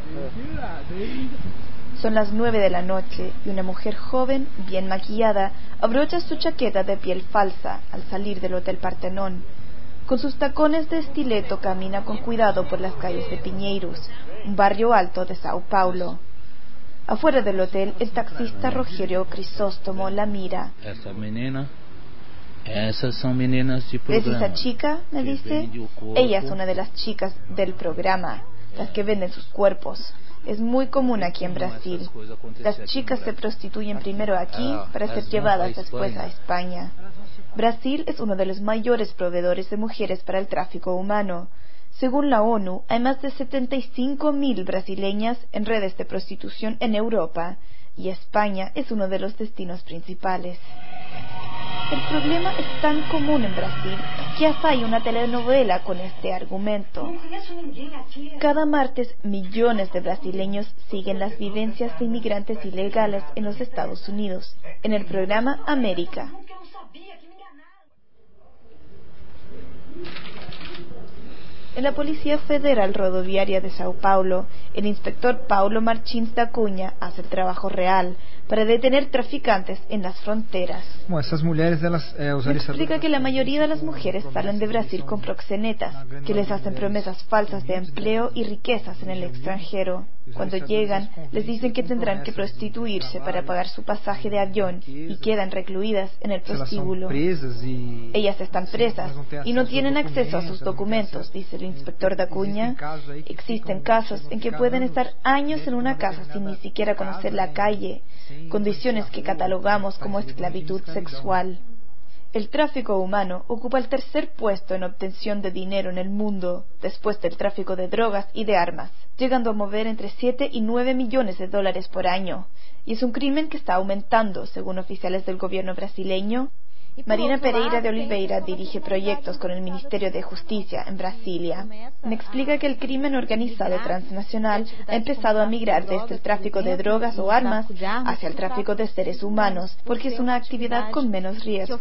Son las 9 de la noche y una mujer joven, bien maquillada, abrocha su chaqueta de piel falsa al salir del Hotel Partenón. Con sus tacones de estileto camina con cuidado por las calles de Pinheiros, un barrio alto de Sao Paulo. Afuera del hotel, el taxista Rogerio Crisóstomo la mira. Esas son meninas de programa. ¿Es esa chica?, me dice. Ella es una de las chicas del programa, las que venden sus cuerpos. Es muy común aquí en Brasil. Las chicas se prostituyen primero aquí para ser llevadas después a España. Brasil es uno de los mayores proveedores de mujeres para el tráfico humano. Según la ONU, hay más de 75.000 brasileñas en redes de prostitución en Europa, y España es uno de los destinos principales. El problema es tan común en Brasil que hasta hay una telenovela con este argumento. Cada martes, millones de brasileños siguen las vivencias de inmigrantes ilegales en los Estados Unidos, en el programa América. En la Policía Federal Rodoviaria de Sao Paulo, el inspector Paulo Martins da Cunha hace el trabajo real para detener traficantes en las fronteras. Bueno, esas mujeres, explica que la mayoría de las mujeres salen de Brasil con proxenetas, que les hacen promesas falsas de empleo y riquezas en el extranjero. Cuando llegan, les dicen que tendrán que prostituirse para pagar su pasaje de avión y quedan recluidas en el prostíbulo. Ellas están presas y no tienen acceso a sus documentos, dice el inspector da Cunha. Existen casos en que pueden estar años en una casa sin ni siquiera conocer la calle, condiciones que catalogamos como esclavitud sexual. El tráfico humano ocupa el tercer puesto en obtención de dinero en el mundo, después del tráfico de drogas y de armas, llegando a mover entre 7 y 9 millones de dólares por año, y es un crimen que está aumentando, según oficiales del gobierno brasileño. Marina Pereira de Oliveira dirige proyectos con el Ministerio de Justicia en Brasilia. Me explica que el crimen organizado transnacional ha empezado a migrar desde el tráfico de drogas o armas hacia el tráfico de seres humanos, porque es una actividad con menos riesgos.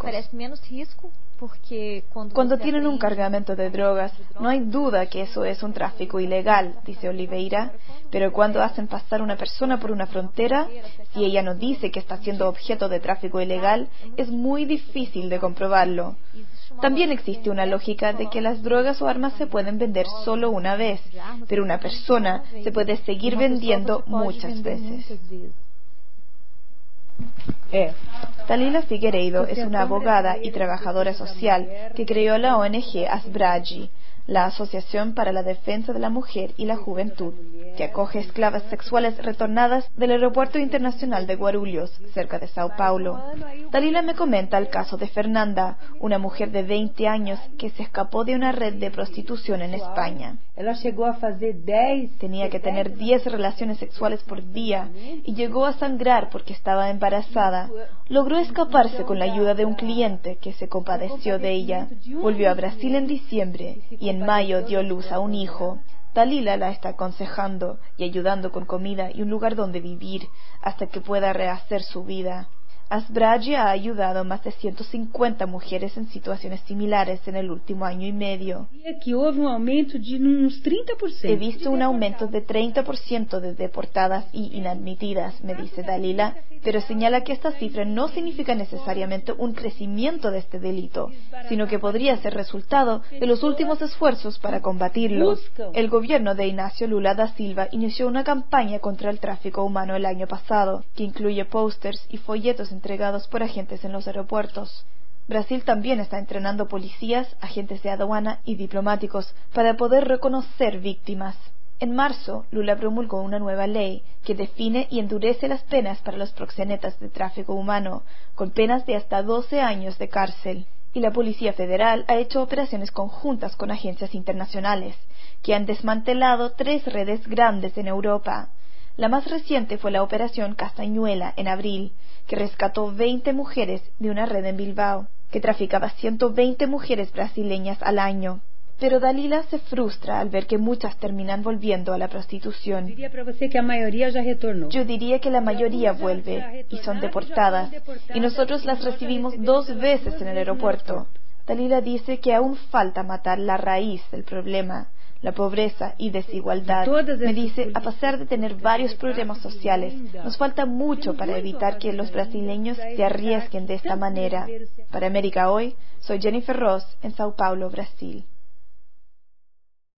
Cuando tienen un cargamento de drogas, no hay duda que eso es un tráfico ilegal, dice Oliveira, pero cuando hacen pasar una persona por una frontera, si ella no dice que está siendo objeto de tráfico ilegal, es muy difícil de comprobarlo. También existe una lógica de que las drogas o armas se pueden vender solo una vez, pero una persona se puede seguir vendiendo muchas veces. Dalila Figueiredo es una abogada y trabajadora social que creó la ONG Asbragi, la Asociación para la Defensa de la Mujer y la Juventud, que acoge esclavas sexuales retornadas del Aeropuerto Internacional de Guarulhos, cerca de Sao Paulo. Dalila me comenta el caso de Fernanda, una mujer de 20 años que se escapó de una red de prostitución en España. Tenía que tener 10 relaciones sexuales por día y llegó a sangrar porque estaba embarazada. Logró escaparse con la ayuda de un cliente que se compadeció de ella. Volvió a Brasil en diciembre y en mayo dio luz a un hijo. Dalila la está aconsejando y ayudando con comida y un lugar donde vivir hasta que pueda rehacer su vida. Asbragi ha ayudado a más de 150 mujeres en situaciones similares en el último año y medio. He visto un aumento de 30% de deportadas y inadmitidas, me dice Dalila, pero señala que esta cifra no significa necesariamente un crecimiento de este delito, sino que podría ser resultado de los últimos esfuerzos para combatirlo. El gobierno de Inácio Lula da Silva inició una campaña contra el tráfico humano el año pasado, que incluye pósters y folletos entregados por agentes en los aeropuertos. Brasil también está entrenando policías, agentes de aduana y diplomáticos para poder reconocer víctimas. En marzo, Lula promulgó una nueva ley que define y endurece las penas para los proxenetas de tráfico humano, con penas de hasta 12 años de cárcel. Y la Policía Federal ha hecho operaciones conjuntas con agencias internacionales, que han desmantelado 3 redes grandes en Europa. La más reciente fue la Operación Castañuela, en abril, que rescató 20 mujeres de una red en Bilbao, que traficaba 120 mujeres brasileñas al año. Pero Dalila se frustra al ver que muchas terminan volviendo a la prostitución. Yo diría que la mayoría vuelve y son deportadas, y nosotros las recibimos 2 veces en el aeropuerto. Dalila dice que aún falta matar la raíz del problema, la pobreza y desigualdad. Me dice, a pesar de tener varios problemas sociales, nos falta mucho para evitar que los brasileños se arriesguen de esta manera. Para América Hoy, soy Jennifer Ross en Sao Paulo, Brasil.